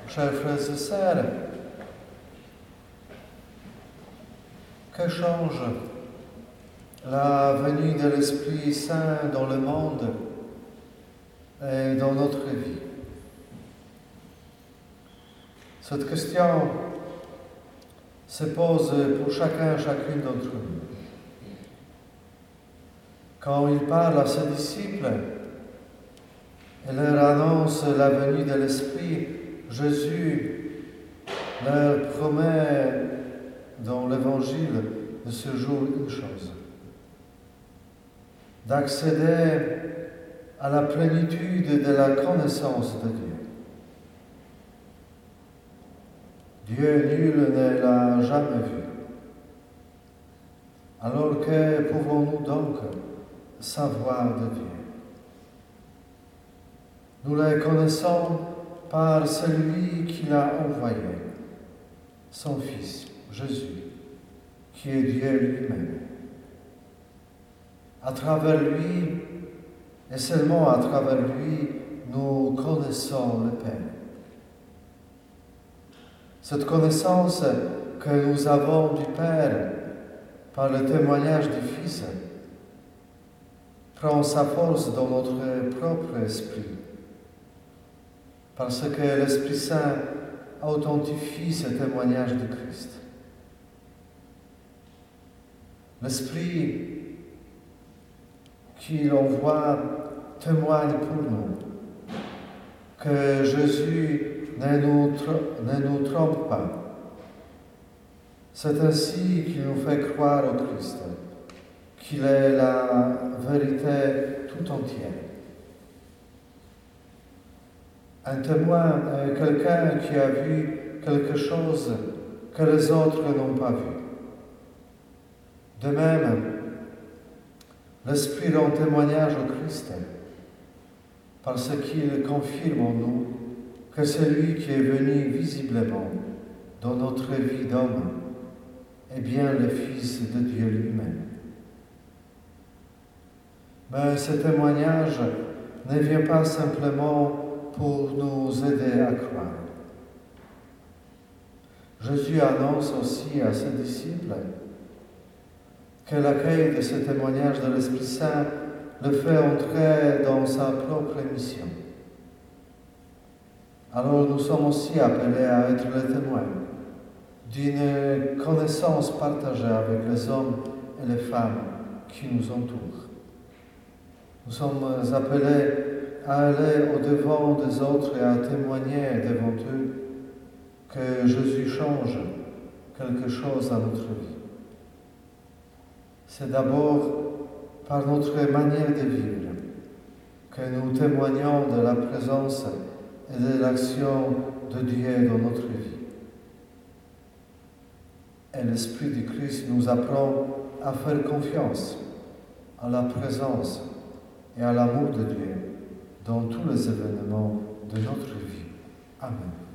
Chers frères et sœurs, que change la venue de l'Esprit Saint dans le monde et dans notre vie? Cette question se pose pour chacune d'entre nous. Quand il parle à ses disciples et leur annonce la venue de l'Esprit, Jésus leur promet dans l'Évangile de ce jour une chose: d'accéder à la plénitude de la connaissance de Dieu. Dieu, nul ne l'a jamais vu. Alors que pouvons-nous donc savoir de Dieu? Nous le connaissons par celui qui l'a envoyé, son Fils, Jésus, qui est Dieu lui-même. À travers lui, et seulement à travers lui, nous connaissons le Père. Cette connaissance que nous avons du Père par le témoignage du Fils prend sa force dans notre propre esprit, parce que l'Esprit Saint authentifie ce témoignage de Christ. L'Esprit qu'il envoie témoigne pour nous que Jésus ne nous trompe pas. C'est ainsi qu'il nous fait croire au Christ, qu'il est la vérité tout entière. Un témoin est quelqu'un qui a vu quelque chose que les autres n'ont pas vu. De même, l'Esprit rend témoignage au Christ parce qu'il confirme en nous que celui qui est venu visiblement dans notre vie d'homme est bien le Fils de Dieu lui-même. Mais ce témoignage ne vient pas simplement pour nous aider à croire. Jésus annonce aussi à ses disciples que l'accueil de ce témoignage de l'Esprit Saint le fait entrer dans sa propre mission. Alors nous sommes aussi appelés à être les témoins d'une connaissance partagée avec les hommes et les femmes qui nous entourent. Nous sommes appelés à aller au-devant des autres et à témoigner devant eux que Jésus change quelque chose à notre vie. C'est d'abord par notre manière de vivre que nous témoignons de la présence et de l'action de Dieu dans notre vie. Et l'Esprit du Christ nous apprend à faire confiance à la présence et à l'amour de Dieu dans tous les événements de notre vie. Amen.